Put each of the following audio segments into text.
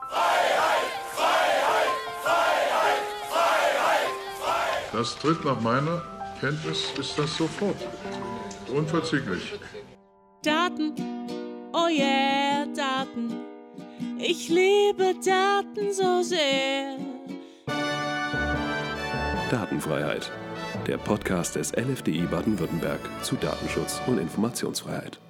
Das tritt nach meiner Kenntnis ist das sofort. Unverzüglich. Daten, oh yeah, Daten. Ich liebe Daten so sehr. Datenfreiheit. Der Podcast des LFDI Baden-Württemberg zu Datenschutz und Informationsfreiheit.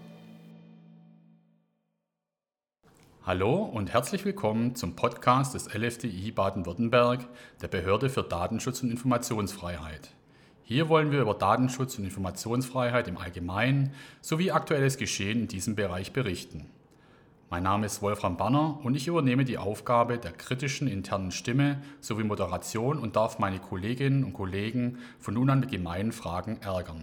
Hallo und herzlich willkommen zum Podcast des LFDI Baden-Württemberg, der Behörde für Datenschutz und Informationsfreiheit. Hier wollen wir über Datenschutz und Informationsfreiheit im Allgemeinen sowie aktuelles Geschehen in diesem Bereich berichten. Mein Name ist Wolfram Banner und ich übernehme die Aufgabe der kritischen internen Stimme sowie Moderation und darf meine Kolleginnen und Kollegen von nun an mit gemeinen Fragen ärgern.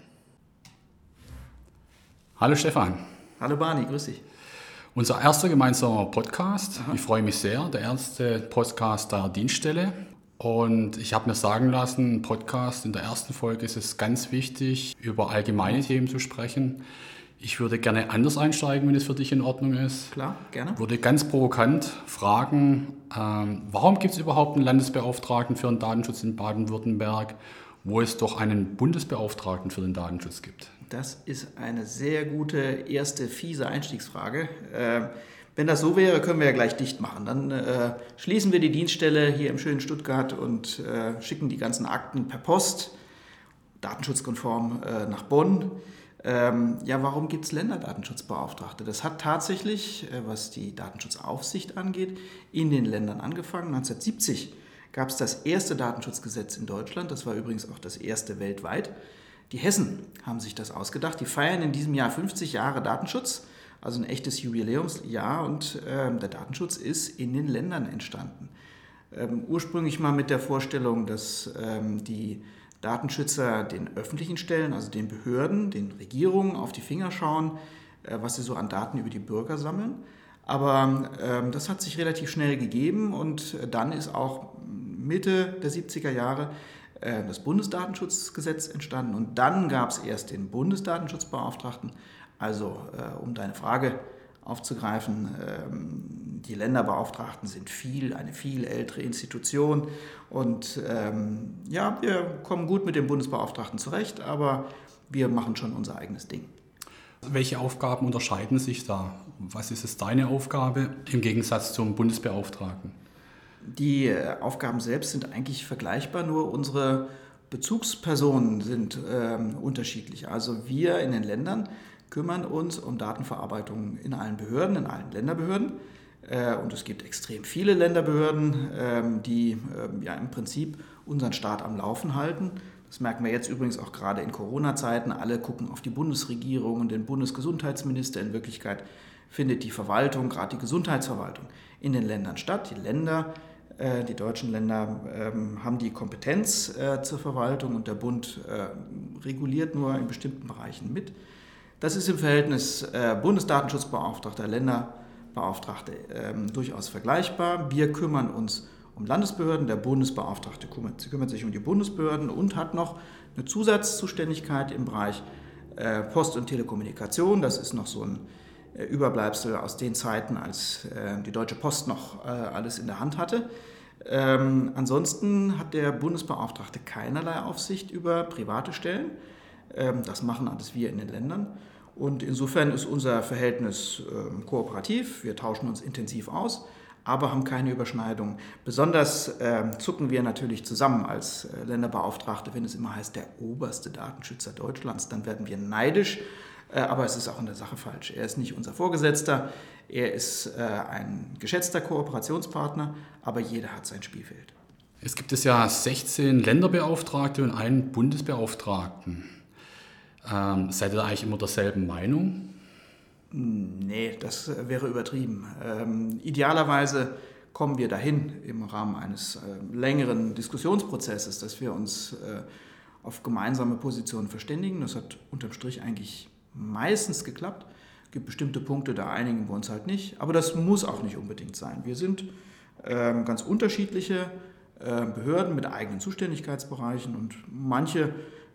Hallo Stefan. Hallo Barney, grüß dich. Unser erster gemeinsamer Podcast. Ich freue mich sehr, der erste Podcast der Dienststelle. Und ich habe mir sagen lassen, im Podcast in der ersten Folge ist es ganz wichtig, über allgemeine Themen zu sprechen. Ich würde gerne anders einsteigen, wenn es für dich in Ordnung ist. Klar, gerne. Würde ganz provokant fragen, warum gibt es überhaupt einen Landesbeauftragten für den Datenschutz in Baden-Württemberg, wo es doch einen Bundesbeauftragten für den Datenschutz gibt? Das ist eine sehr gute erste fiese Einstiegsfrage. Wenn das so wäre, können wir ja gleich dicht machen. Dann schließen wir die Dienststelle hier im schönen Stuttgart und schicken die ganzen Akten per Post, datenschutzkonform, nach Bonn. Warum gibt es Länderdatenschutzbeauftragte? Das hat tatsächlich, was die Datenschutzaufsicht angeht, in den Ländern angefangen. 1970 gab es das erste Datenschutzgesetz in Deutschland. Das war übrigens auch das erste weltweit. Die Hessen haben sich das ausgedacht. Die feiern in diesem Jahr 50 Jahre Datenschutz, also ein echtes Jubiläumsjahr. Und der Datenschutz ist in den Ländern entstanden. Ursprünglich mal mit der Vorstellung, dass die Datenschützer den öffentlichen Stellen, also den Behörden, den Regierungen auf die Finger schauen, was sie so an Daten über die Bürger sammeln. Aber das hat sich relativ schnell gegeben und dann ist auch Mitte der 70er Jahre das Bundesdatenschutzgesetz entstanden und dann gab es erst den Bundesdatenschutzbeauftragten. Also um deine Frage aufzugreifen, die Länderbeauftragten sind eine viel ältere Institution und wir kommen gut mit dem Bundesbeauftragten zurecht, aber wir machen schon unser eigenes Ding. Welche Aufgaben unterscheiden sich da? Was ist es deine Aufgabe im Gegensatz zum Bundesbeauftragten? Die Aufgaben selbst sind eigentlich vergleichbar, nur unsere Bezugspersonen sind unterschiedlich. Also wir in den Ländern kümmern uns um Datenverarbeitung in allen Behörden, in allen Länderbehörden. Und es gibt extrem viele Länderbehörden, die im Prinzip unseren Staat am Laufen halten. Das merken wir jetzt übrigens auch gerade in Corona-Zeiten. Alle gucken auf die Bundesregierung und den Bundesgesundheitsminister. In Wirklichkeit findet die Verwaltung, gerade die Gesundheitsverwaltung, in den Ländern statt. Die deutschen Länder haben die Kompetenz zur Verwaltung und der Bund reguliert nur in bestimmten Bereichen mit. Das ist im Verhältnis Bundesdatenschutzbeauftragter, Länderbeauftragte durchaus vergleichbar. Wir kümmern uns um Landesbehörden, der Bundesbeauftragte kümmert sich um die Bundesbehörden und hat noch eine Zusatzzuständigkeit im Bereich Post- und Telekommunikation. Das ist noch so ein Überbleibsel aus den Zeiten, als die Deutsche Post noch alles in der Hand hatte. Ansonsten hat der Bundesbeauftragte keinerlei Aufsicht über private Stellen. Das machen alles wir in den Ländern. Und insofern ist unser Verhältnis kooperativ. Wir tauschen uns intensiv aus, aber haben keine Überschneidung. Besonders zucken wir natürlich zusammen als Länderbeauftragte, wenn es immer heißt, der oberste Datenschützer Deutschlands. Dann werden wir neidisch. Aber es ist auch in der Sache falsch. Er ist nicht unser Vorgesetzter, er ist ein geschätzter Kooperationspartner, aber jeder hat sein Spielfeld. Es gibt ja 16 Länderbeauftragte und einen Bundesbeauftragten. Seid ihr da eigentlich immer derselben Meinung? Nee, das wäre übertrieben. Idealerweise kommen wir dahin im Rahmen eines längeren Diskussionsprozesses, dass wir uns auf gemeinsame Positionen verständigen. Das hat unterm Strich eigentlich meistens geklappt. Es gibt bestimmte Punkte, da einigen wir uns halt nicht. Aber das muss auch nicht unbedingt sein. Wir sind ganz unterschiedliche Behörden mit eigenen Zuständigkeitsbereichen und manche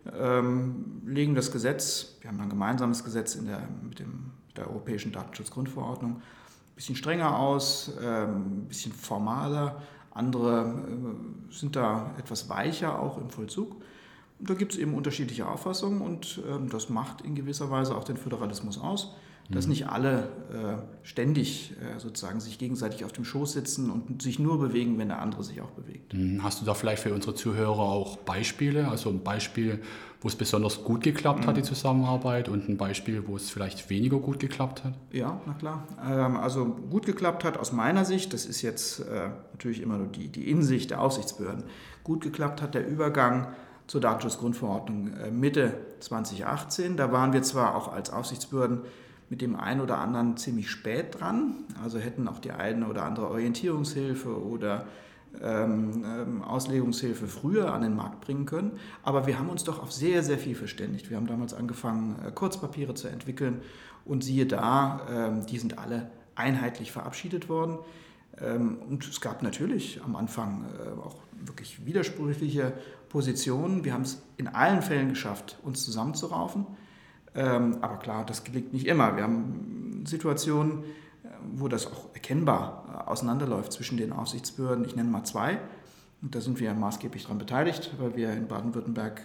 legen das Gesetz, wir haben ein gemeinsames Gesetz mit der Europäischen Datenschutzgrundverordnung, bisschen strenger aus, ein bisschen formaler. Andere sind da etwas weicher auch im Vollzug. Da gibt es eben unterschiedliche Auffassungen und das macht in gewisser Weise auch den Föderalismus aus, dass nicht alle ständig sozusagen sich gegenseitig auf dem Schoß sitzen und sich nur bewegen, wenn der andere sich auch bewegt. Hast du da vielleicht für unsere Zuhörer auch Beispiele, also ein Beispiel, wo es besonders gut geklappt hat, die Zusammenarbeit, und ein Beispiel, wo es vielleicht weniger gut geklappt hat? Ja, na klar. Also gut geklappt hat aus meiner Sicht, das ist jetzt natürlich immer nur die Innensicht der Aufsichtsbehörden, gut geklappt hat der Übergang zur Datenschutzgrundverordnung Mitte 2018. Da waren wir zwar auch als Aufsichtsbehörden mit dem einen oder anderen ziemlich spät dran, also hätten auch die eine oder andere Orientierungshilfe oder Auslegungshilfe früher an den Markt bringen können, aber wir haben uns doch auf sehr, sehr viel verständigt. Wir haben damals angefangen, Kurzpapiere zu entwickeln und siehe da, die sind alle einheitlich verabschiedet worden. Und es gab natürlich am Anfang auch wirklich widersprüchliche Positionen. Wir haben es in allen Fällen geschafft, uns zusammenzuraufen. Aber klar, das gelingt nicht immer. Wir haben Situationen, wo das auch erkennbar auseinanderläuft zwischen den Aufsichtsbehörden. Ich nenne mal 2. Und da sind wir maßgeblich daran beteiligt, weil wir in Baden-Württemberg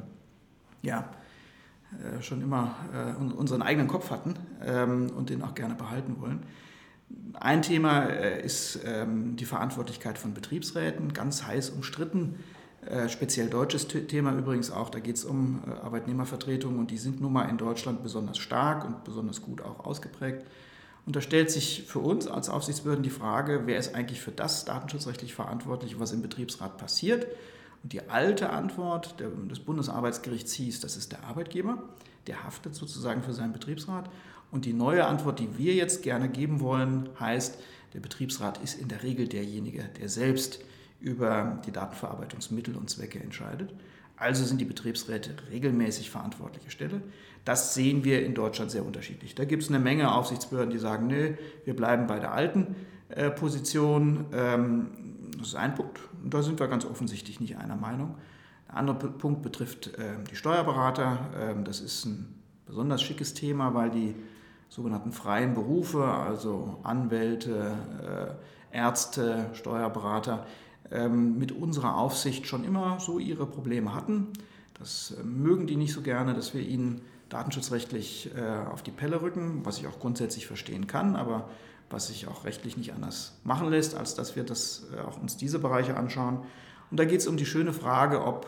schon immer unseren eigenen Kopf hatten und den auch gerne behalten wollen. Ein Thema ist die Verantwortlichkeit von Betriebsräten, ganz heiß umstritten. Speziell deutsches Thema übrigens auch, da geht es um Arbeitnehmervertretungen und die sind nun mal in Deutschland besonders stark und besonders gut auch ausgeprägt. Und da stellt sich für uns als Aufsichtsbehörden die Frage, wer ist eigentlich für das datenschutzrechtlich verantwortlich, was im Betriebsrat passiert? Und die alte Antwort des Bundesarbeitsgerichts hieß, das ist der Arbeitgeber, der haftet sozusagen für seinen Betriebsrat. Und die neue Antwort, die wir jetzt gerne geben wollen, heißt, der Betriebsrat ist in der Regel derjenige, der selbst über die Datenverarbeitungsmittel und Zwecke entscheidet. Also sind die Betriebsräte regelmäßig verantwortliche Stelle. Das sehen wir in Deutschland sehr unterschiedlich. Da gibt es eine Menge Aufsichtsbehörden, die sagen, nö, wir bleiben bei der alten Position. Das ist ein Punkt. Und da sind wir ganz offensichtlich nicht einer Meinung. Der andere Punkt betrifft die Steuerberater. Das ist ein besonders schickes Thema, weil die sogenannten freien Berufe, also Anwälte, Ärzte, Steuerberater, mit unserer Aufsicht schon immer so ihre Probleme hatten. Das mögen die nicht so gerne, dass wir ihnen datenschutzrechtlich auf die Pelle rücken, was ich auch grundsätzlich verstehen kann, aber was sich auch rechtlich nicht anders machen lässt, als dass wir auch uns diese Bereiche anschauen. Und da geht es um die schöne Frage, ob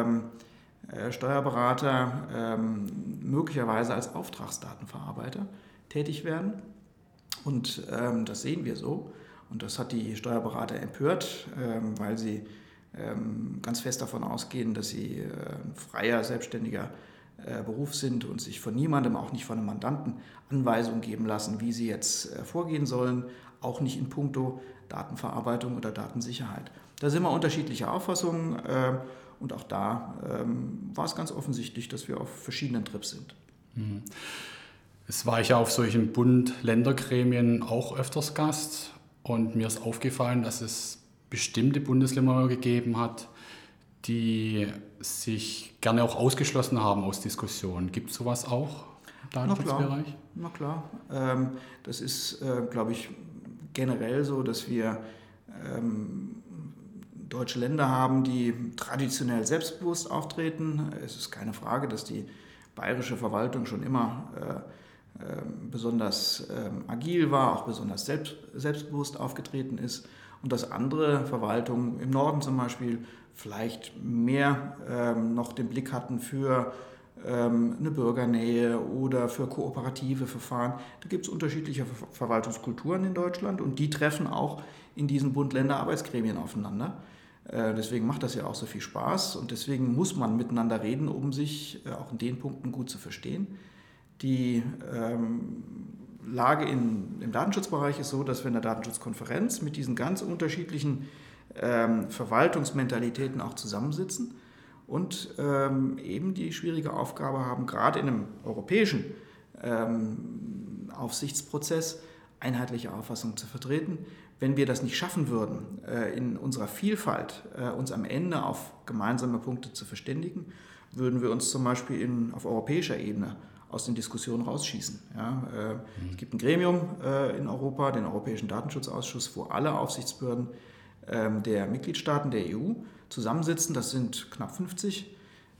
Steuerberater möglicherweise als Auftragsdatenverarbeiter tätig werden. Und das sehen wir so. Und das hat die Steuerberater empört, weil sie ganz fest davon ausgehen, dass sie ein freier, selbstständiger Beruf sind und sich von niemandem, auch nicht von einem Mandanten, Anweisungen geben lassen, wie sie jetzt vorgehen sollen, auch nicht in puncto Datenverarbeitung oder Datensicherheit. Da sind wir unterschiedlicher Auffassungen und auch da war es ganz offensichtlich, dass wir auf verschiedenen Trips sind. Es war ich ja auf solchen Bund-Länder-Gremien auch öfters Gast. Und mir ist aufgefallen, dass es bestimmte Bundesländer gegeben hat, die sich gerne auch ausgeschlossen haben aus Diskussionen. Gibt es sowas auch im Datenschutzbereich? Na klar. Das ist, glaube ich, generell so, dass wir deutsche Länder haben, die traditionell selbstbewusst auftreten. Es ist keine Frage, dass die bayerische Verwaltung schon immer besonders agil war, auch besonders selbstbewusst aufgetreten ist und dass andere Verwaltungen im Norden zum Beispiel vielleicht mehr noch den Blick hatten für eine Bürgernähe oder für kooperative Verfahren. Da gibt es unterschiedliche Verwaltungskulturen in Deutschland und die treffen auch in diesen Bund-Länder-Arbeitsgremien aufeinander. Deswegen macht das ja auch so viel Spaß und deswegen muss man miteinander reden, um sich auch in den Punkten gut zu verstehen. Die Lage im Datenschutzbereich ist so, dass wir in der Datenschutzkonferenz mit diesen ganz unterschiedlichen Verwaltungsmentalitäten auch zusammensitzen und eben die schwierige Aufgabe haben, gerade in einem europäischen Aufsichtsprozess einheitliche Auffassungen zu vertreten. Wenn wir das nicht schaffen würden, in unserer Vielfalt uns am Ende auf gemeinsame Punkte zu verständigen, würden wir uns zum Beispiel auf europäischer Ebene aus den Diskussionen rausschießen. Ja, es gibt ein Gremium in Europa, den Europäischen Datenschutzausschuss, wo alle Aufsichtsbehörden der Mitgliedstaaten der EU zusammensitzen. Das sind knapp 50.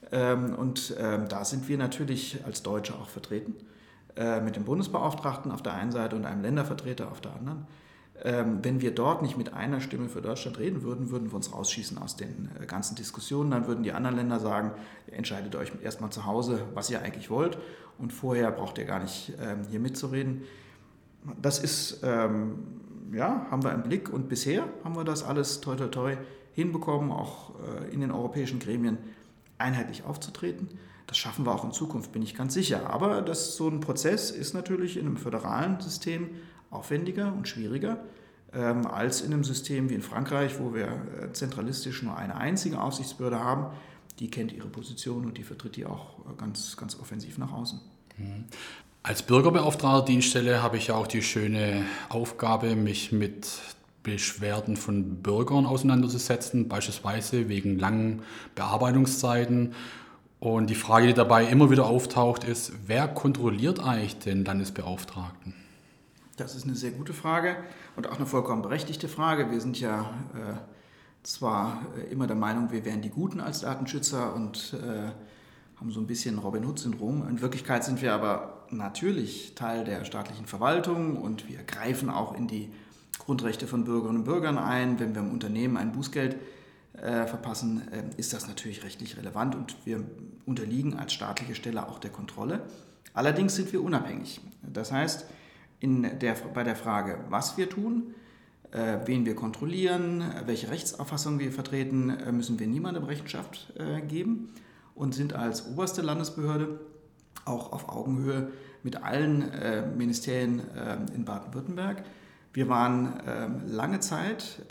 Da sind wir natürlich als Deutsche auch vertreten, mit dem Bundesbeauftragten auf der einen Seite und einem Ländervertreter auf der anderen. Wenn wir dort nicht mit einer Stimme für Deutschland reden würden, würden wir uns rausschießen aus den ganzen Diskussionen. Dann würden die anderen Länder sagen, entscheidet euch erstmal zu Hause, was ihr eigentlich wollt und vorher braucht ihr gar nicht hier mitzureden. Das ist, haben wir im Blick und bisher haben wir das alles toi toi toi hinbekommen, auch in den europäischen Gremien einheitlich aufzutreten. Das schaffen wir auch in Zukunft, bin ich ganz sicher. Aber so ein Prozess ist natürlich in einem föderalen System aufwendiger und schwieriger als in einem System wie in Frankreich, wo wir zentralistisch nur eine einzige Aufsichtsbehörde haben. Die kennt ihre Position und die vertritt die auch ganz, ganz offensiv nach außen. Als Bürgerbeauftragter Dienststelle habe ich ja auch die schöne Aufgabe, mich mit Beschwerden von Bürgern auseinanderzusetzen, beispielsweise wegen langen Bearbeitungszeiten. Und die Frage, die dabei immer wieder auftaucht, ist, wer kontrolliert eigentlich den Landesbeauftragten? Das ist eine sehr gute Frage und auch eine vollkommen berechtigte Frage. Wir sind ja zwar immer der Meinung, wir wären die Guten als Datenschützer und haben so ein bisschen Robin Hood-Syndrom. In Wirklichkeit sind wir aber natürlich Teil der staatlichen Verwaltung und wir greifen auch in die Grundrechte von Bürgerinnen und Bürgern ein. Wenn wir im Unternehmen ein Bußgeld verpassen, ist das natürlich rechtlich relevant und wir unterliegen als staatliche Stelle auch der Kontrolle. Allerdings sind wir unabhängig. Das heißt, bei der Frage, was wir tun, wen wir kontrollieren, welche Rechtsauffassung wir vertreten, müssen wir niemandem Rechenschaft geben und sind als oberste Landesbehörde auch auf Augenhöhe mit allen Ministerien in Baden-Württemberg. Wir waren lange Zeit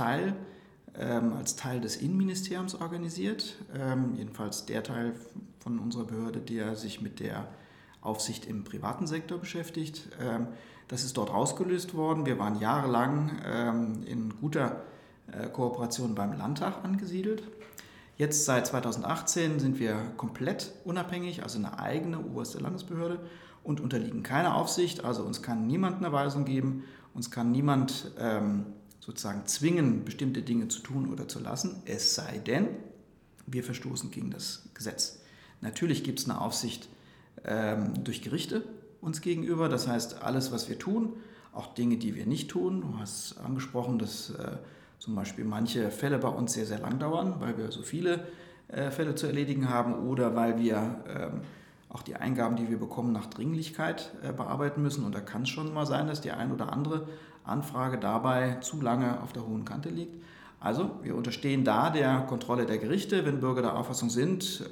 als Teil des Innenministeriums organisiert, jedenfalls der Teil von unserer Behörde, der sich mit der Aufsicht im privaten Sektor beschäftigt. Das ist dort rausgelöst worden. Wir waren jahrelang in guter Kooperation beim Landtag angesiedelt. Jetzt seit 2018 sind wir komplett unabhängig, also eine eigene oberste Landesbehörde und unterliegen keiner Aufsicht. Also uns kann niemand eine Weisung geben, uns kann niemand sozusagen zwingen, bestimmte Dinge zu tun oder zu lassen, es sei denn, wir verstoßen gegen das Gesetz. Natürlich gibt es eine Aufsicht durch Gerichte uns gegenüber, das heißt, alles, was wir tun, auch Dinge, die wir nicht tun. Du hast angesprochen, dass zum Beispiel manche Fälle bei uns sehr, sehr lang dauern, weil wir so viele Fälle zu erledigen haben oder weil wir auch die Eingaben, die wir bekommen, nach Dringlichkeit bearbeiten müssen. Und da kann es schon mal sein, dass die ein oder andere Anfrage dabei zu lange auf der hohen Kante liegt. Also wir unterstehen da der Kontrolle der Gerichte, wenn Bürger der Auffassung sind,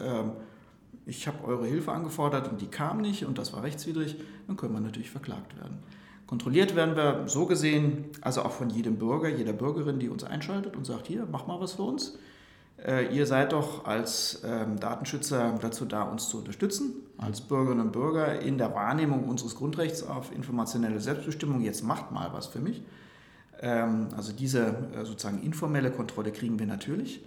ich habe eure Hilfe angefordert und die kam nicht und das war rechtswidrig, dann können wir natürlich verklagt werden. Kontrolliert werden wir so gesehen, also auch von jedem Bürger, jeder Bürgerin, die uns einschaltet und sagt, hier, mach mal was für uns. Ihr seid doch als Datenschützer dazu da, uns zu unterstützen, als Bürgerinnen und Bürger in der Wahrnehmung unseres Grundrechts auf informationelle Selbstbestimmung. Jetzt macht mal was für mich. Also diese sozusagen informelle Kontrolle kriegen wir natürlich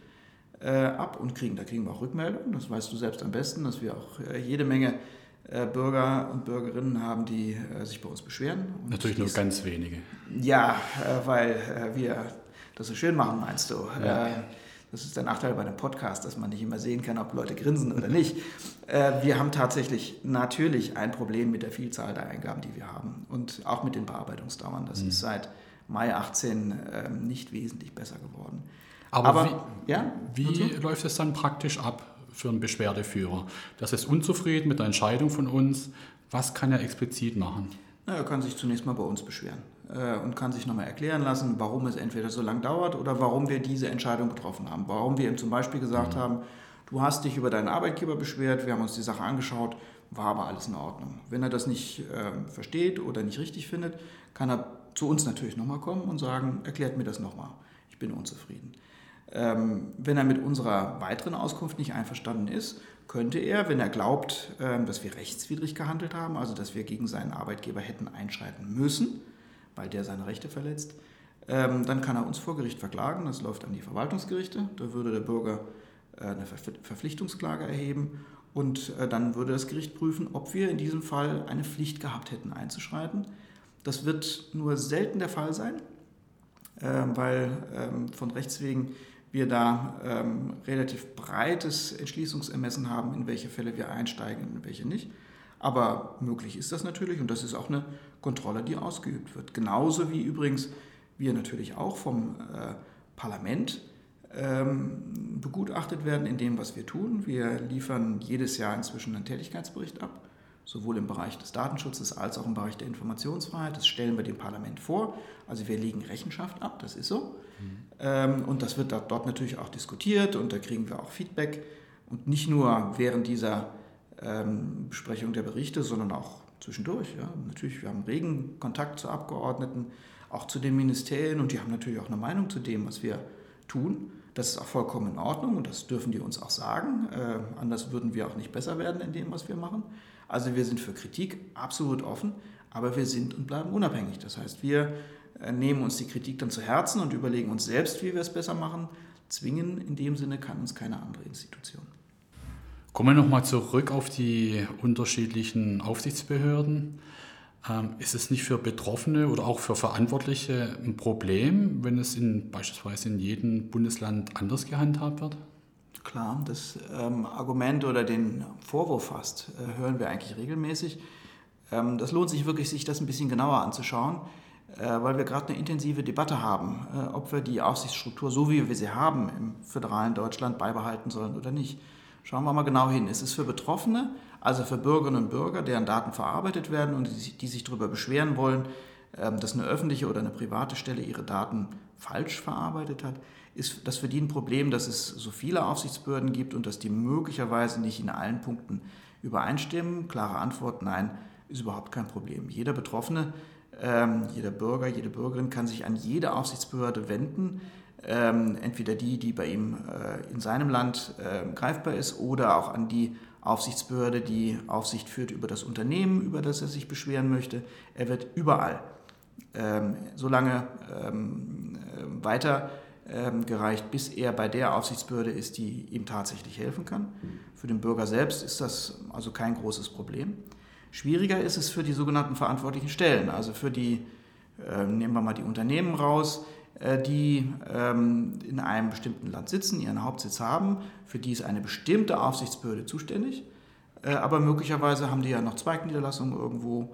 ab und da kriegen wir auch Rückmeldungen. Das weißt du selbst am besten, dass wir auch jede Menge Bürger und Bürgerinnen haben, die sich bei uns beschweren. Und natürlich nur ganz wenige. Ja, weil wir das so schön machen, meinst du? Ja. Das ist der Nachteil bei einem Podcast, dass man nicht immer sehen kann, ob Leute grinsen oder nicht. Wir haben tatsächlich natürlich ein Problem mit der Vielzahl der Eingaben, die wir haben und auch mit den Bearbeitungsdauern. Das ist seit Mai 18 nicht wesentlich besser geworden. Aber wie läuft es dann praktisch ab für einen Beschwerdeführer? Das ist unzufrieden mit der Entscheidung von uns. Was kann er explizit machen? Er kann sich zunächst mal bei uns beschweren und kann sich nochmal erklären lassen, warum es entweder so lang dauert oder warum wir diese Entscheidung getroffen haben. Warum wir ihm zum Beispiel gesagt haben, du hast dich über deinen Arbeitgeber beschwert, wir haben uns die Sache angeschaut, war aber alles in Ordnung. Wenn er das nicht versteht oder nicht richtig findet, kann er zu uns natürlich nochmal kommen und sagen, erklärt mir das nochmal, ich bin unzufrieden. Wenn er mit unserer weiteren Auskunft nicht einverstanden ist, könnte er, wenn er glaubt, dass wir rechtswidrig gehandelt haben, also dass wir gegen seinen Arbeitgeber hätten einschreiten müssen, weil der seine Rechte verletzt, dann kann er uns vor Gericht verklagen. Das läuft an die Verwaltungsgerichte. Da würde der Bürger eine Verpflichtungsklage erheben Und dann würde das Gericht prüfen, ob wir in diesem Fall eine Pflicht gehabt hätten, einzuschreiten. Das wird nur selten der Fall sein, weil von Rechts wegen wir da relativ breites Entschließungsermessen haben, in welche Fälle wir einsteigen und in welche nicht. Aber möglich ist das natürlich und das ist auch eine Kontrolle, die ausgeübt wird. Genauso wie übrigens wir natürlich auch vom Parlament begutachtet werden in dem, was wir tun. Wir liefern jedes Jahr inzwischen einen Tätigkeitsbericht ab, sowohl im Bereich des Datenschutzes als auch im Bereich der Informationsfreiheit. Das stellen wir dem Parlament vor. Also wir legen Rechenschaft ab, das ist so. Und das wird dort natürlich auch diskutiert und da kriegen wir auch Feedback. Und nicht nur während dieser Besprechung der Berichte, sondern auch zwischendurch. Ja. Natürlich, wir haben regen Kontakt zu Abgeordneten, auch zu den Ministerien und die haben natürlich auch eine Meinung zu dem, was wir tun. Das ist auch vollkommen in Ordnung und das dürfen die uns auch sagen. Anders würden wir auch nicht besser werden in dem, was wir machen. Also wir sind für Kritik absolut offen, aber wir sind und bleiben unabhängig. Das heißt, wir nehmen uns die Kritik dann zu Herzen und überlegen uns selbst, wie wir es besser machen. Zwingen in dem Sinne kann uns keine andere Institution. Kommen wir nochmal zurück auf die unterschiedlichen Aufsichtsbehörden. Ist es nicht für Betroffene oder auch für Verantwortliche ein Problem, wenn es beispielsweise in jedem Bundesland anders gehandhabt wird? Klar, das Argument oder den Vorwurf fast hören wir eigentlich regelmäßig. Das lohnt sich wirklich, sich das ein bisschen genauer anzuschauen, weil wir gerade eine intensive Debatte haben, ob wir die Aufsichtsstruktur, so wie wir sie haben, im föderalen Deutschland beibehalten sollen oder nicht. Schauen wir mal genau hin. Ist es für Betroffene, also für Bürgerinnen und Bürger, deren Daten verarbeitet werden und die sich darüber beschweren wollen, dass eine öffentliche oder eine private Stelle ihre Daten falsch verarbeitet hat, ist das für die ein Problem, dass es so viele Aufsichtsbehörden gibt und dass die möglicherweise nicht in allen Punkten übereinstimmen? Klare Antwort, nein, ist überhaupt kein Problem. Jeder Betroffene, jeder Bürger, jede Bürgerin kann sich an jede Aufsichtsbehörde wenden, entweder die bei ihm in seinem Land greifbar ist oder auch an die Aufsichtsbehörde, die Aufsicht führt über das Unternehmen, über das er sich beschweren möchte. Er wird überall so lange weitergereicht, bis er bei der Aufsichtsbehörde ist, die ihm tatsächlich helfen kann. Für den Bürger selbst ist das also kein großes Problem. Schwieriger ist es für die sogenannten verantwortlichen Stellen, also für die, nehmen wir mal die Unternehmen raus, die in einem bestimmten Land sitzen, ihren Hauptsitz haben, für die ist eine bestimmte Aufsichtsbehörde zuständig, aber möglicherweise haben die ja noch Zweigniederlassungen irgendwo,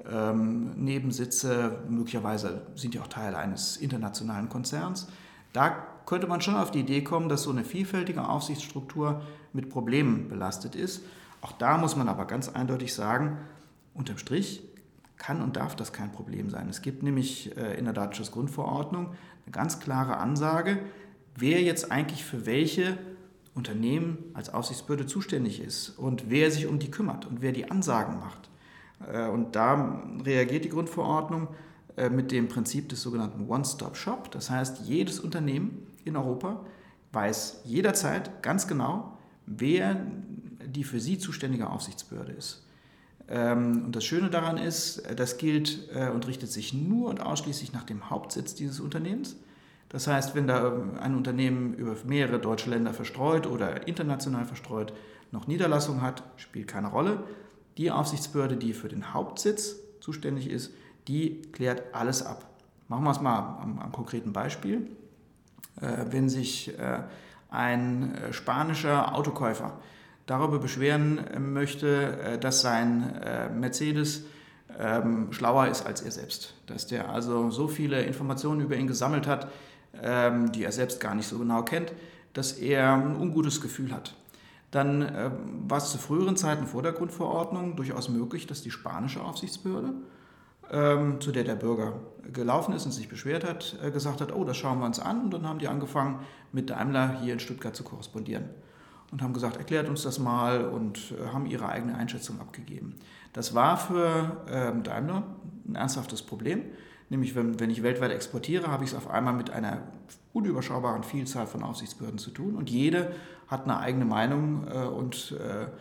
Nebensitze, möglicherweise sind die auch Teil eines internationalen Konzerns. Da könnte man schon auf die Idee kommen, dass so eine vielfältige Aufsichtsstruktur mit Problemen belastet ist. Auch da muss man aber ganz eindeutig sagen, unterm Strich kann und darf das kein Problem sein. Es gibt nämlich in der Datenschutzgrundverordnung eine ganz klare Ansage, wer jetzt eigentlich für welche Unternehmen als Aufsichtsbehörde zuständig ist und wer sich um die kümmert und wer die Ansagen macht. Und da reagiert die Grundverordnung mit dem Prinzip des sogenannten One-Stop-Shop. Das heißt, jedes Unternehmen in Europa weiß jederzeit ganz genau, wer die für sie zuständige Aufsichtsbehörde ist. Und das Schöne daran ist, das gilt und richtet sich nur und ausschließlich nach dem Hauptsitz dieses Unternehmens. Das heißt, wenn da ein Unternehmen über mehrere deutsche Länder verstreut oder international verstreut noch Niederlassung hat, spielt keine Rolle. Die Aufsichtsbehörde, die für den Hauptsitz zuständig ist, die klärt alles ab. Machen wir es mal am konkreten Beispiel. Wenn sich ein spanischer Autokäufer darüber beschweren möchte, dass sein Mercedes schlauer ist als er selbst, dass der also so viele Informationen über ihn gesammelt hat, die er selbst gar nicht so genau kennt, dass er ein ungutes Gefühl hat. Dann war es zu früheren Zeiten vor der Grundverordnung durchaus möglich, dass die spanische Aufsichtsbehörde, zu der der Bürger gelaufen ist und sich beschwert hat, gesagt hat, oh, das schauen wir uns an. Und dann haben die angefangen, mit Daimler hier in Stuttgart zu korrespondieren und haben gesagt, erklärt uns das mal und haben ihre eigene Einschätzung abgegeben. Das war für Daimler ein ernsthaftes Problem, nämlich wenn ich weltweit exportiere, habe ich es auf einmal mit einer unüberschaubaren Vielzahl von Aufsichtsbehörden zu tun und jede hat eine eigene Meinung und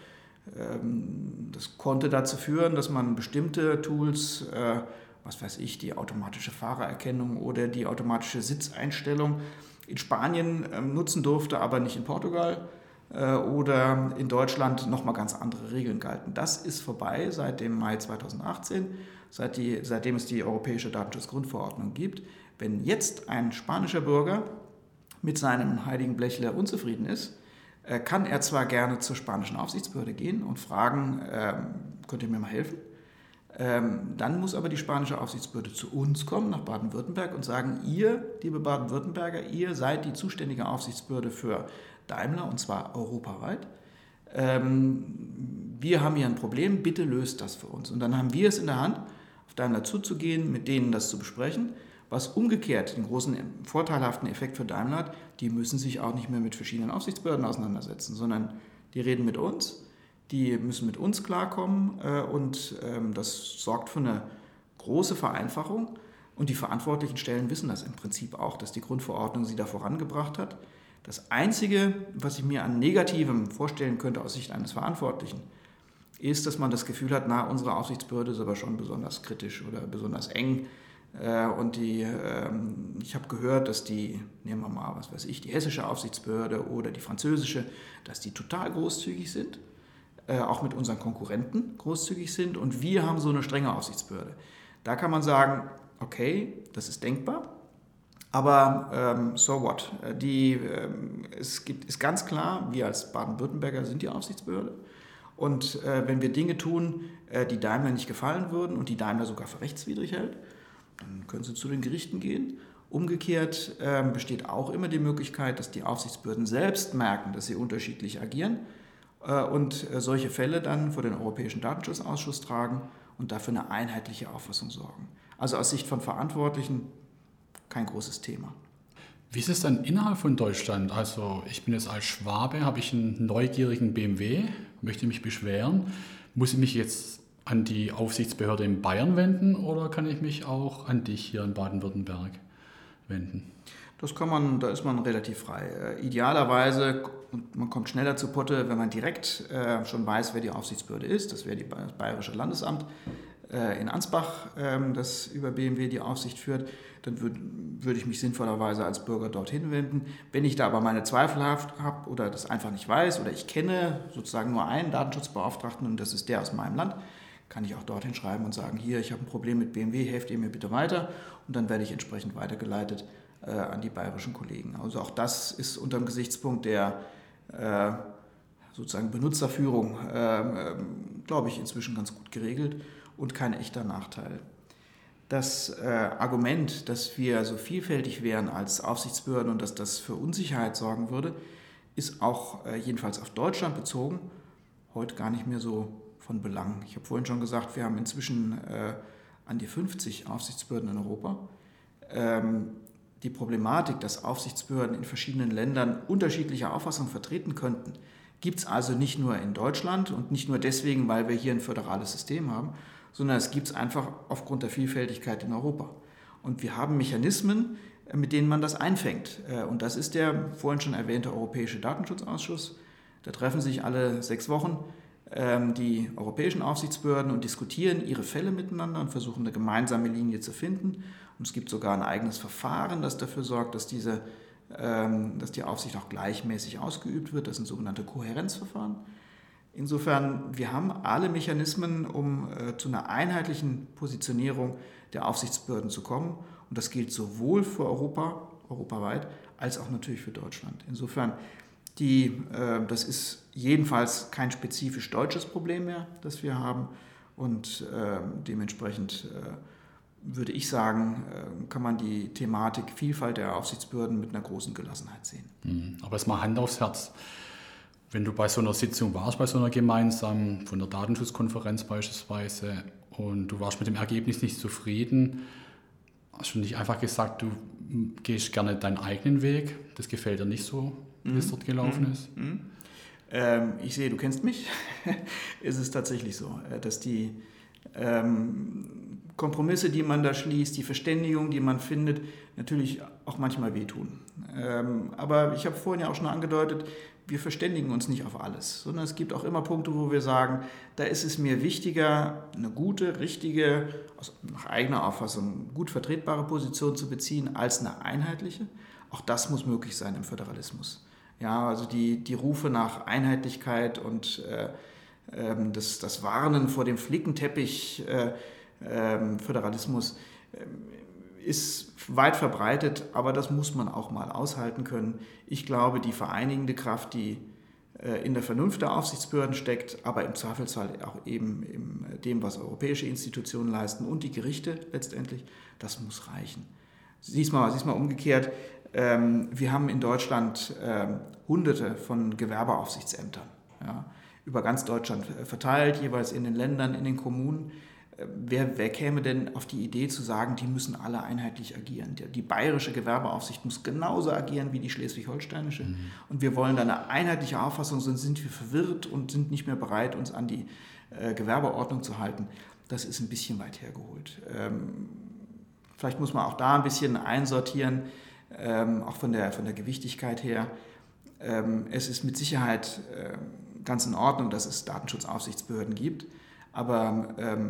das konnte dazu führen, dass man bestimmte Tools, was weiß ich, die automatische Fahrererkennung oder die automatische Sitzeinstellung in Spanien nutzen durfte, aber nicht in Portugal. oder in Deutschland nochmal ganz andere Regeln galten. Das ist vorbei seit dem Mai 2018, seitdem es die Europäische Datenschutzgrundverordnung gibt. Wenn jetzt ein spanischer Bürger mit seinem heiligen Blechle unzufrieden ist, kann er zwar gerne zur spanischen Aufsichtsbehörde gehen und fragen, könnt ihr mir mal helfen? Dann muss aber die spanische Aufsichtsbehörde zu uns kommen, nach Baden-Württemberg, und sagen, ihr, liebe Baden-Württemberger, ihr seid die zuständige Aufsichtsbehörde für Daimler, und zwar europaweit. Wir haben hier ein Problem, bitte löst das für uns. Und dann haben wir es in der Hand, auf Daimler zuzugehen, mit denen das zu besprechen, was umgekehrt den großen vorteilhaften Effekt für Daimler hat, die müssen sich auch nicht mehr mit verschiedenen Aufsichtsbehörden auseinandersetzen, sondern die reden mit uns, die müssen mit uns klarkommen und das sorgt für eine große Vereinfachung. Und die verantwortlichen Stellen wissen das im Prinzip auch, dass die Grundverordnung sie da vorangebracht hat. Das Einzige, was ich mir an Negativem vorstellen könnte aus Sicht eines Verantwortlichen, ist, dass man das Gefühl hat, unsere Aufsichtsbehörde ist aber schon besonders kritisch oder besonders eng. Und ich habe gehört, dass die, nehmen wir mal, was weiß ich, die hessische Aufsichtsbehörde oder die französische, dass die total großzügig sind, auch mit unseren Konkurrenten großzügig sind, und wir haben so eine strenge Aufsichtsbehörde. Da kann man sagen, okay, das ist denkbar, aber so what? Ist ganz klar, wir als Baden-Württemberger sind die Aufsichtsbehörde, und wenn wir Dinge tun, die Daimler nicht gefallen würden und die Daimler sogar für rechtswidrig hält, dann können sie zu den Gerichten gehen. Umgekehrt besteht auch immer die Möglichkeit, dass die Aufsichtsbehörden selbst merken, dass sie unterschiedlich agieren und solche Fälle dann vor den Europäischen Datenschutzausschuss tragen und dafür eine einheitliche Auffassung sorgen. Also aus Sicht von Verantwortlichen kein großes Thema. Wie ist es dann innerhalb von Deutschland? Also ich bin jetzt als Schwabe, habe ich einen neugierigen BMW, möchte mich beschweren. Muss ich mich jetzt an die Aufsichtsbehörde in Bayern wenden oder kann ich mich auch an dich hier in Baden-Württemberg wenden? Da ist man relativ frei. Idealerweise, und man kommt schneller zu Potte, wenn man direkt schon weiß, wer die Aufsichtsbehörde ist. Das wäre das Bayerische Landesamt in Ansbach, das über BMW die Aufsicht führt. Dann würde ich mich sinnvollerweise als Bürger dorthin wenden. Wenn ich da aber meine Zweifel habe oder das einfach nicht weiß oder ich kenne sozusagen nur einen Datenschutzbeauftragten und das ist der aus meinem Land, kann ich auch dorthin schreiben und sagen, hier, ich habe ein Problem mit BMW, helft ihr mir bitte weiter, und dann werde ich entsprechend weitergeleitet an die bayerischen Kollegen. Also auch das ist unter dem Gesichtspunkt der sozusagen Benutzerführung, glaube ich, inzwischen ganz gut geregelt und kein echter Nachteil. Das Argument, dass wir so vielfältig wären als Aufsichtsbehörden und dass das für Unsicherheit sorgen würde, ist auch jedenfalls auf Deutschland bezogen heute gar nicht mehr so von Belang. Ich habe vorhin schon gesagt, wir haben inzwischen an die 50 Aufsichtsbehörden in Europa. Die Problematik, dass Aufsichtsbehörden in verschiedenen Ländern unterschiedliche Auffassungen vertreten könnten, gibt es also nicht nur in Deutschland und nicht nur deswegen, weil wir hier ein föderales System haben, sondern es gibt es einfach aufgrund der Vielfältigkeit in Europa. Und wir haben Mechanismen, mit denen man das einfängt. Und das ist der vorhin schon erwähnte Europäische Datenschutzausschuss. Da treffen sich alle 6 Wochen die europäischen Aufsichtsbehörden und diskutieren ihre Fälle miteinander und versuchen eine gemeinsame Linie zu finden. Und es gibt sogar ein eigenes Verfahren, das dafür sorgt, dass die Aufsicht auch gleichmäßig ausgeübt wird. Das sind sogenannte Kohärenzverfahren. Insofern, wir haben alle Mechanismen, um zu einer einheitlichen Positionierung der Aufsichtsbehörden zu kommen. Und das gilt sowohl für europaweit, als auch natürlich für Deutschland. Insofern, das ist jedenfalls kein spezifisch deutsches Problem mehr, das wir haben. Und dementsprechend würde ich sagen, kann man die Thematik Vielfalt der Aufsichtsbehörden mit einer großen Gelassenheit sehen. Aber es mal Hand aufs Herz. Wenn du bei so einer Sitzung warst, bei so einer gemeinsamen, von der Datenschutzkonferenz beispielsweise, und du warst mit dem Ergebnis nicht zufrieden, hast du nicht einfach gesagt, du gehst gerne deinen eigenen Weg, das gefällt dir nicht so, wie es dort gelaufen ist? Ich sehe, du kennst mich. Es ist tatsächlich so, dass die Kompromisse, die man da schließt, die Verständigung, die man findet, natürlich auch manchmal wehtun. Aber ich habe vorhin ja auch schon angedeutet, wir verständigen uns nicht auf alles, sondern es gibt auch immer Punkte, wo wir sagen, da ist es mir wichtiger, eine gute, richtige, nach eigener Auffassung gut vertretbare Position zu beziehen, als eine einheitliche. Auch das muss möglich sein im Föderalismus. Ja, also die Rufe nach Einheitlichkeit und das Warnen vor dem Flickenteppich Föderalismus ist weit verbreitet, aber das muss man auch mal aushalten können. Ich glaube, die vereinigende Kraft, die in der Vernunft der Aufsichtsbehörden steckt, aber im Zweifelsfall auch eben in dem, was europäische Institutionen leisten und die Gerichte letztendlich, das muss reichen. Sieh's mal umgekehrt. Wir haben in Deutschland Hunderte von Gewerbeaufsichtsämtern, ja, über ganz Deutschland verteilt, jeweils in den Ländern, in den Kommunen. Wer käme denn auf die Idee zu sagen, die müssen alle einheitlich agieren? Die bayerische Gewerbeaufsicht muss genauso agieren wie die schleswig-holsteinische. Und wir wollen da eine einheitliche Auffassung, sonst sind wir verwirrt und sind nicht mehr bereit, uns an die Gewerbeordnung zu halten. Das ist ein bisschen weit hergeholt. Vielleicht muss man auch da ein bisschen einsortieren, auch von der Gewichtigkeit her. Es ist mit Sicherheit ganz in Ordnung, dass es Datenschutzaufsichtsbehörden gibt, aber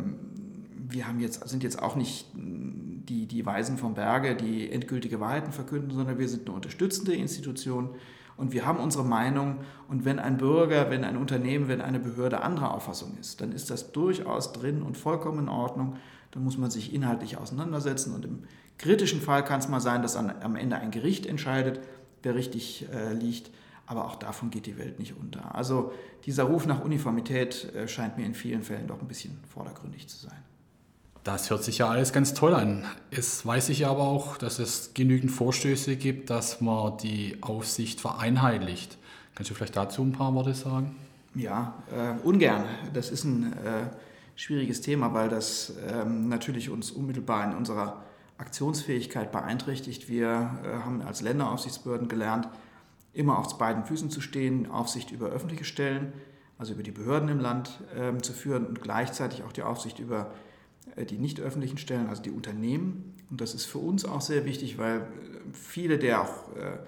wir sind jetzt auch nicht die Weisen vom Berge, die endgültige Wahrheiten verkünden, sondern wir sind eine unterstützende Institution und wir haben unsere Meinung. Und wenn ein Bürger, wenn ein Unternehmen, wenn eine Behörde anderer Auffassung ist, dann ist das durchaus drin und vollkommen in Ordnung. Dann muss man sich inhaltlich auseinandersetzen und im kritischen Fall kann es mal sein, dass am Ende ein Gericht entscheidet, wer richtig liegt. Aber auch davon geht die Welt nicht unter. Also dieser Ruf nach Uniformität scheint mir in vielen Fällen doch ein bisschen vordergründig zu sein. Das hört sich ja alles ganz toll an. Es weiß ich aber auch, dass es genügend Vorstöße gibt, dass man die Aufsicht vereinheitlicht. Kannst du vielleicht dazu ein paar Worte sagen? Ja, ungern. Das ist ein schwieriges Thema, weil das natürlich uns unmittelbar in unserer Aktionsfähigkeit beeinträchtigt. Wir haben als Länderaufsichtsbehörden gelernt, immer auf beiden Füßen zu stehen, Aufsicht über öffentliche Stellen, also über die Behörden im Land zu führen und gleichzeitig auch die Aufsicht über die nicht öffentlichen Stellen, also die Unternehmen. Und das ist für uns auch sehr wichtig, weil viele der auch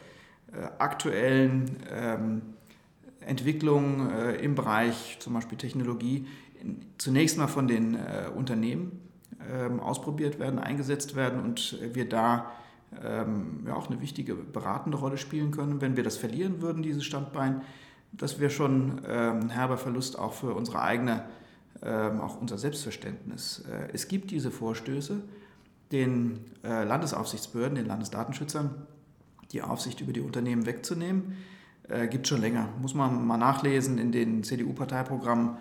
aktuellen Entwicklungen im Bereich zum Beispiel Technologie zunächst mal von den Unternehmen ausprobiert werden, eingesetzt werden und wir da auch eine wichtige beratende Rolle spielen können. Wenn wir das verlieren würden, dieses Standbein, das wäre schon ein herber Verlust auch für unsere eigene, auch unser Selbstverständnis. Es gibt diese Vorstöße, den Landesaufsichtsbehörden, den Landesdatenschützern, die Aufsicht über die Unternehmen wegzunehmen. Gibt es schon länger. Muss man mal nachlesen in den CDU-Parteiprogrammen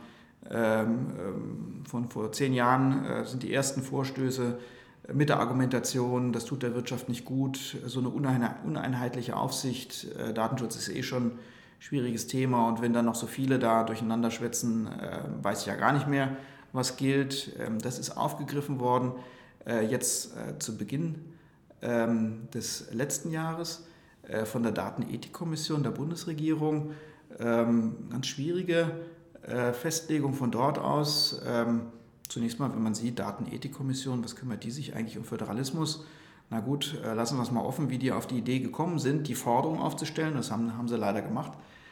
von vor 10 Jahren sind die ersten Vorstöße mit der Argumentation, das tut der Wirtschaft nicht gut, so eine uneinheitliche Aufsicht, Datenschutz ist schon ein schwieriges Thema und wenn dann noch so viele da durcheinander schwätzen, weiß ich ja gar nicht mehr, was gilt. Das ist aufgegriffen worden, jetzt zu Beginn des letzten Jahres von der Datenethikkommission der Bundesregierung. Ganz schwierige Festlegung von dort aus. Zunächst mal, wenn man sieht, Datenethikkommission, was kümmert die sich eigentlich um Föderalismus? Na gut, lassen wir es mal offen, wie die auf die Idee gekommen sind, die Forderung aufzustellen, das haben sie leider gemacht,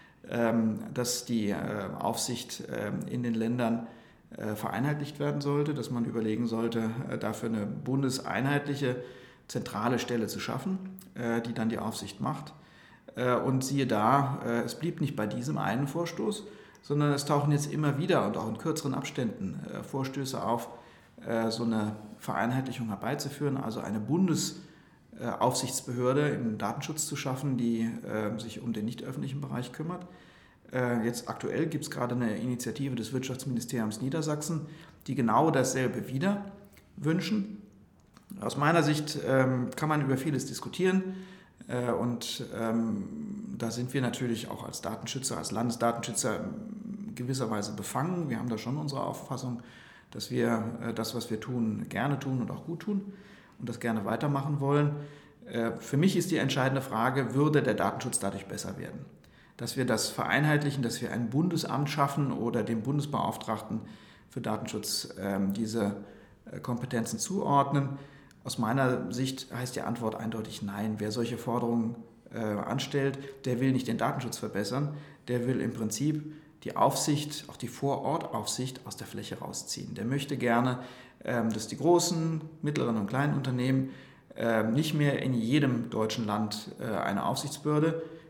dass die Aufsicht in den Ländern vereinheitlicht werden sollte, dass man überlegen sollte, dafür eine bundeseinheitliche zentrale Stelle zu schaffen, die dann die Aufsicht macht. Und siehe da, es blieb nicht bei diesem einen Vorstoß, sondern es tauchen jetzt immer wieder und auch in kürzeren Abständen Vorstöße auf, so eine Vereinheitlichung herbeizuführen, also eine Bundesaufsichtsbehörde im Datenschutz zu schaffen, die sich um den nicht öffentlichen Bereich kümmert. Jetzt aktuell gibt es gerade eine Initiative des Wirtschaftsministeriums Niedersachsen, die genau dasselbe wieder wünschen. Aus meiner Sicht kann man über vieles diskutieren und da sind wir natürlich auch als Datenschützer, als Landesdatenschützer gewisserweise befangen. Wir haben da schon unsere Auffassung, dass wir das, was wir tun, gerne tun und auch gut tun und das gerne weitermachen wollen. Für mich ist die entscheidende Frage, würde der Datenschutz dadurch besser werden? Dass wir das vereinheitlichen, dass wir ein Bundesamt schaffen oder dem Bundesbeauftragten für Datenschutz diese Kompetenzen zuordnen. Aus meiner Sicht heißt die Antwort eindeutig nein. Wer solche Forderungen anstellt, der will nicht den Datenschutz verbessern, der will im Prinzip die Aufsicht, auch die Vorortaufsicht aus der Fläche rausziehen. Der möchte gerne, dass die großen, mittleren und kleinen Unternehmen nicht mehr in jedem deutschen Land eine Aufsichtsbehörde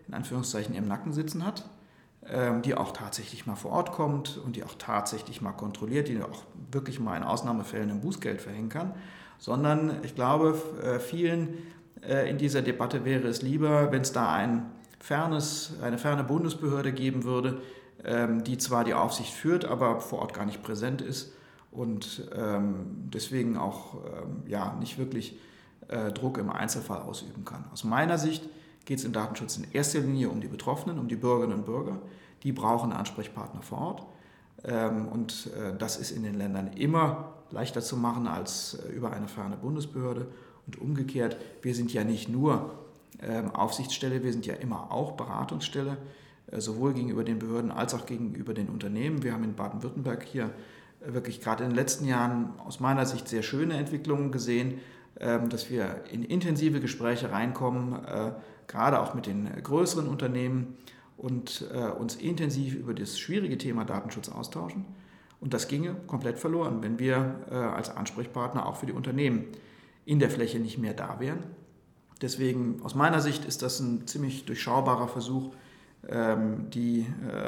in Anführungszeichen im Nacken sitzen hat, die auch tatsächlich mal vor Ort kommt und die auch tatsächlich mal kontrolliert, die auch wirklich mal in Ausnahmefällen ein Bußgeld verhängen kann, sondern ich glaube, vielen in dieser Debatte wäre es lieber, wenn es da eine ferne Bundesbehörde geben würde, die zwar die Aufsicht führt, aber vor Ort gar nicht präsent ist und deswegen auch nicht wirklich Druck im Einzelfall ausüben kann. Aus meiner Sicht geht es im Datenschutz in erster Linie um die Betroffenen, um die Bürgerinnen und Bürger. Die brauchen Ansprechpartner vor Ort. Und das ist in den Ländern immer leichter zu machen als über eine ferne Bundesbehörde. Und umgekehrt, wir sind ja nicht nur Aufsichtsstelle, wir sind ja immer auch Beratungsstelle, sowohl gegenüber den Behörden als auch gegenüber den Unternehmen. Wir haben in Baden-Württemberg hier wirklich gerade in den letzten Jahren aus meiner Sicht sehr schöne Entwicklungen gesehen, dass wir in intensive Gespräche reinkommen, gerade auch mit den größeren Unternehmen und uns intensiv über das schwierige Thema Datenschutz austauschen. Und das ginge komplett verloren, wenn wir als Ansprechpartner auch für die Unternehmen in der Fläche nicht mehr da wären. Deswegen aus meiner Sicht ist das ein ziemlich durchschaubarer Versuch, die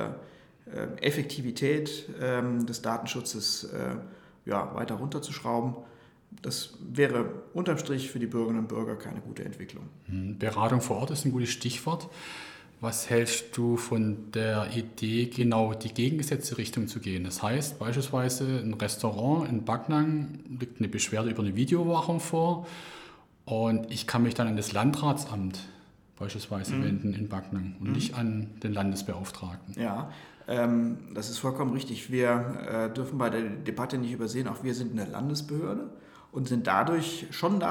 Effektivität des Datenschutzes weiter runterzuschrauben. Das wäre unterm Strich für die Bürgerinnen und Bürger keine gute Entwicklung. Beratung vor Ort ist ein gutes Stichwort. Was hältst du von der Idee, genau die gegengesetzte Richtung zu gehen? Das heißt beispielsweise ein Restaurant in Backnang liegt eine Beschwerde über eine Videoüberwachung vor und ich kann mich dann an das Landratsamt beispielsweise wenden in Backnang und nicht an den Landesbeauftragten. Ja, das ist vollkommen richtig. Wir dürfen bei der Debatte nicht übersehen, auch wir sind eine Landesbehörde und sind dadurch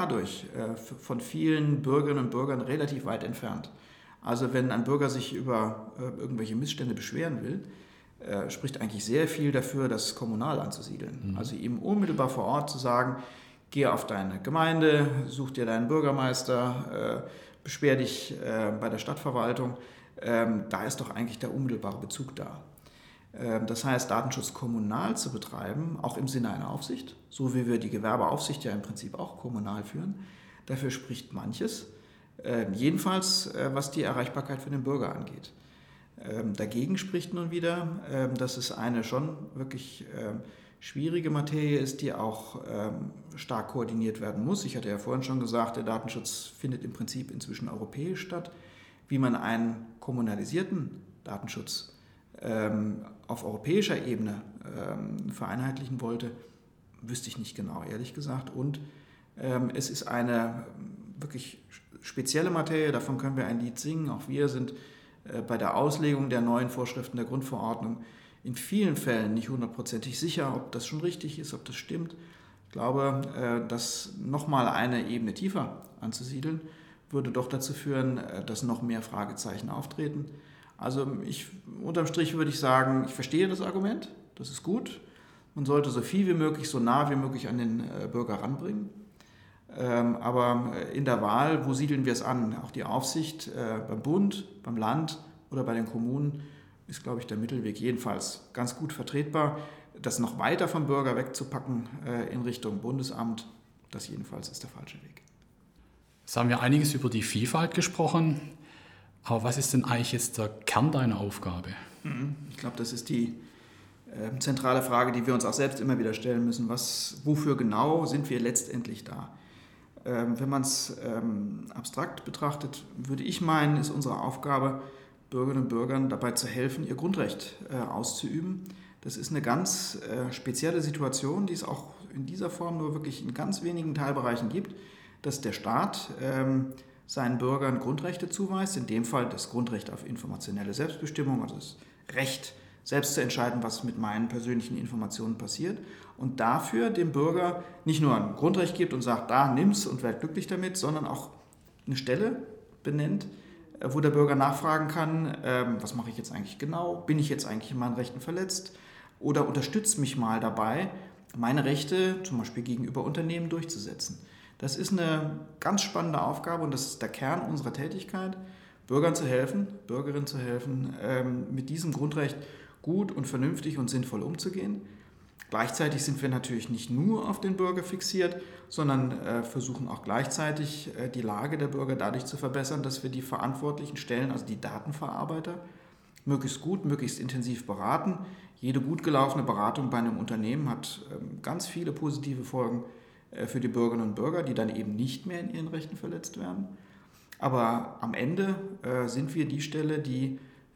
von vielen Bürgerinnen und Bürgern relativ weit entfernt. Also wenn ein Bürger sich über irgendwelche Missstände beschweren will, spricht eigentlich sehr viel dafür, das kommunal anzusiedeln. Also ihm unmittelbar vor Ort zu sagen, geh auf deine Gemeinde, such dir deinen Bürgermeister, beschwer dich bei der Stadtverwaltung. Da ist doch eigentlich der unmittelbare Bezug da. Das heißt, Datenschutz kommunal zu betreiben, auch im Sinne einer Aufsicht, so wie wir die Gewerbeaufsicht ja im Prinzip auch kommunal führen, dafür spricht manches. Jedenfalls, was die Erreichbarkeit für den Bürger angeht. Dagegen spricht nun wieder, dass es eine schon wirklich schwierige Materie ist, die auch stark koordiniert werden muss. Ich hatte ja vorhin schon gesagt, der Datenschutz findet im Prinzip inzwischen europäisch statt. Wie man einen kommunalisierten Datenschutz auf europäischer Ebene vereinheitlichen wollte, wüsste ich nicht genau, ehrlich gesagt. Und es ist eine wirklich spezielle Materie, davon können wir ein Lied singen. Auch wir sind bei der Auslegung der neuen Vorschriften der Grundverordnung in vielen Fällen nicht hundertprozentig sicher, ob das schon richtig ist, ob das stimmt. Ich glaube, das nochmal eine Ebene tiefer anzusiedeln, würde doch dazu führen, dass noch mehr Fragezeichen auftreten. Also unterm Strich würde ich sagen, ich verstehe das Argument, das ist gut. Man sollte so viel wie möglich, so nah wie möglich an den Bürger ranbringen. Aber in der Wahl, wo siedeln wir es an? Auch die Aufsicht beim Bund, beim Land oder bei den Kommunen ist, glaube ich, der Mittelweg jedenfalls ganz gut vertretbar. Das noch weiter vom Bürger wegzupacken in Richtung Bundesamt, das jedenfalls ist der falsche Weg. Jetzt haben wir einiges über die Vielfalt gesprochen, aber was ist denn eigentlich jetzt der Kern deiner Aufgabe? Ich glaube, das ist die zentrale Frage, die wir uns auch selbst immer wieder stellen müssen. Wofür genau sind wir letztendlich da? Wenn man es abstrakt betrachtet, würde ich meinen, ist unsere Aufgabe, Bürgerinnen und Bürgern dabei zu helfen, ihr Grundrecht auszuüben. Das ist eine ganz spezielle Situation, die es auch in dieser Form nur wirklich in ganz wenigen Teilbereichen gibt, dass der Staat seinen Bürgern Grundrechte zuweist, in dem Fall das Grundrecht auf informationelle Selbstbestimmung, also das Recht, selbst zu entscheiden, was mit meinen persönlichen Informationen passiert und dafür dem Bürger nicht nur ein Grundrecht gibt und sagt, da nimm's und werd glücklich damit, sondern auch eine Stelle benennt, wo der Bürger nachfragen kann, was mache ich jetzt eigentlich genau, bin ich jetzt eigentlich in meinen Rechten verletzt oder unterstützt mich mal dabei, meine Rechte zum Beispiel gegenüber Unternehmen durchzusetzen. Das ist eine ganz spannende Aufgabe und das ist der Kern unserer Tätigkeit, Bürgern zu helfen, Bürgerinnen zu helfen, mit diesem Grundrecht gut und vernünftig und sinnvoll umzugehen. Gleichzeitig sind wir natürlich nicht nur auf den Bürger fixiert, sondern versuchen auch gleichzeitig die Lage der Bürger dadurch zu verbessern, dass wir die verantwortlichen Stellen, also die Datenverarbeiter, möglichst gut, möglichst intensiv beraten. Jede gut gelaufene Beratung bei einem Unternehmen hat ganz viele positive Folgen für die Bürgerinnen und Bürger, die dann eben nicht mehr in ihren Rechten verletzt werden. Aber am Ende sind wir die Stelle, die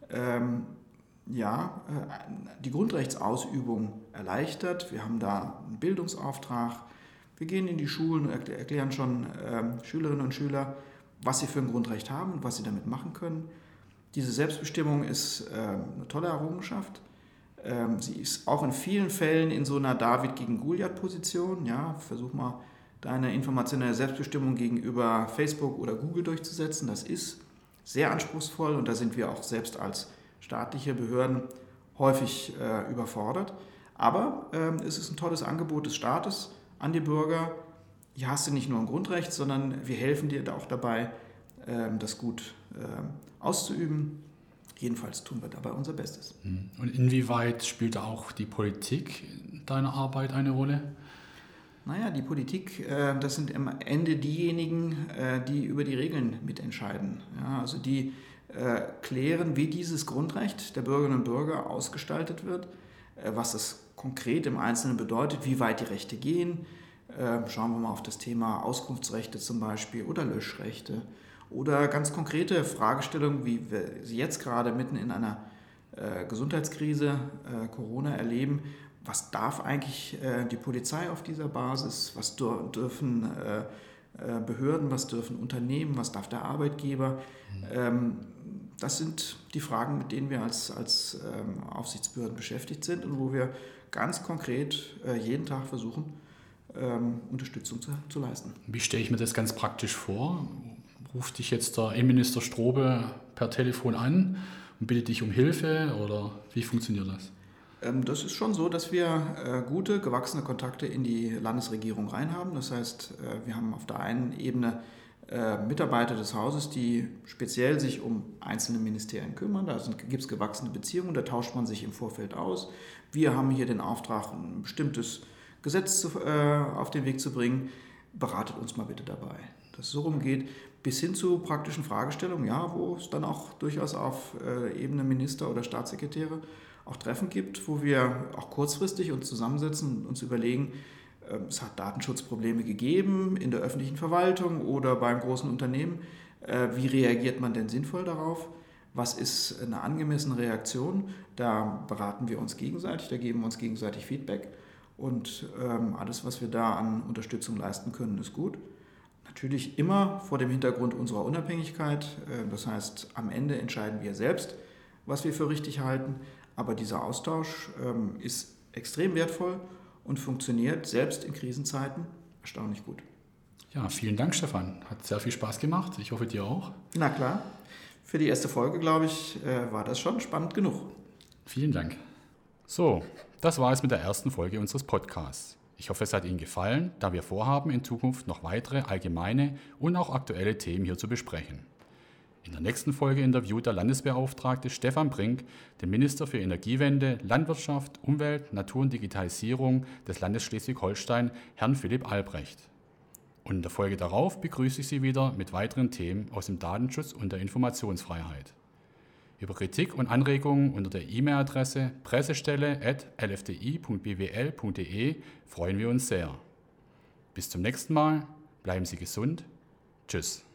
die Grundrechtsausübung erleichtert. Wir haben da einen Bildungsauftrag. Wir gehen in die Schulen und erklären schon Schülerinnen und Schüler, was sie für ein Grundrecht haben und was sie damit machen können. Diese Selbstbestimmung ist eine tolle Errungenschaft. Sie ist auch in vielen Fällen in so einer David gegen Goliath-Position. Ja, versuch mal, deine informationelle Selbstbestimmung gegenüber Facebook oder Google durchzusetzen. Das ist sehr anspruchsvoll und da sind wir auch selbst als staatliche Behörden häufig überfordert. Aber es ist ein tolles Angebot des Staates an die Bürger. Hier hast du nicht nur ein Grundrecht, sondern wir helfen dir auch dabei, das gut auszuüben. Jedenfalls tun wir dabei unser Bestes. Und inwieweit spielt auch die Politik in deiner Arbeit eine Rolle? Naja, die Politik, das sind am Ende diejenigen, die über die Regeln mitentscheiden. Ja, also die klären, wie dieses Grundrecht der Bürgerinnen und Bürger ausgestaltet wird, was das konkret im Einzelnen bedeutet, wie weit die Rechte gehen. Schauen wir mal auf das Thema Auskunftsrechte zum Beispiel oder Löschrechte oder ganz konkrete Fragestellungen, wie wir sie jetzt gerade mitten in einer Gesundheitskrise, Corona, erleben. Was darf eigentlich die Polizei auf dieser Basis? Was dürfen Behörden, was dürfen Unternehmen, was darf der Arbeitgeber? Das sind die Fragen, mit denen wir als Aufsichtsbehörden beschäftigt sind und wo wir ganz konkret jeden Tag versuchen, Unterstützung zu leisten. Wie stelle ich mir das ganz praktisch vor? Ruft dich jetzt der Innenminister Strobe per Telefon an und bittet dich um Hilfe oder wie funktioniert das? Das ist schon so, dass wir gute, gewachsene Kontakte in die Landesregierung rein haben. Das heißt, wir haben auf der einen Ebene Mitarbeiter des Hauses, die speziell sich um einzelne Ministerien kümmern. Da gibt es gewachsene Beziehungen, da tauscht man sich im Vorfeld aus. Wir haben hier den Auftrag, ein bestimmtes Gesetz auf den Weg zu bringen. Beratet uns mal bitte dabei. Dass es so rumgeht, bis hin zu praktischen Fragestellungen, ja, wo es dann auch durchaus auf Ebene Minister oder Staatssekretäre auch Treffen gibt, wo wir auch kurzfristig uns zusammensetzen und uns überlegen, es hat Datenschutzprobleme gegeben in der öffentlichen Verwaltung oder beim großen Unternehmen. Wie reagiert man denn sinnvoll darauf? Was ist eine angemessene Reaktion? Da beraten wir uns gegenseitig, da geben wir uns gegenseitig Feedback. Und alles, was wir da an Unterstützung leisten können, ist gut. Natürlich immer vor dem Hintergrund unserer Unabhängigkeit. Das heißt, am Ende entscheiden wir selbst, was wir für richtig halten. Aber dieser Austausch ist extrem wertvoll und funktioniert selbst in Krisenzeiten erstaunlich gut. Ja, vielen Dank, Stefan. Hat sehr viel Spaß gemacht. Ich hoffe, dir auch. Na klar. Für die erste Folge, glaube ich, war das schon spannend genug. Vielen Dank. So, das war es mit der ersten Folge unseres Podcasts. Ich hoffe, es hat Ihnen gefallen, da wir vorhaben, in Zukunft noch weitere allgemeine und auch aktuelle Themen hier zu besprechen. In der nächsten Folge interviewt der Landesbeauftragte Stefan Brink den Minister für Energiewende, Landwirtschaft, Umwelt, Natur und Digitalisierung des Landes Schleswig-Holstein, Herrn Philipp Albrecht. Und in der Folge darauf begrüße ich Sie wieder mit weiteren Themen aus dem Datenschutz und der Informationsfreiheit. Über Kritik und Anregungen unter der E-Mail-Adresse pressestelle@lfdi.bwl.de freuen wir uns sehr. Bis zum nächsten Mal, bleiben Sie gesund. Tschüss.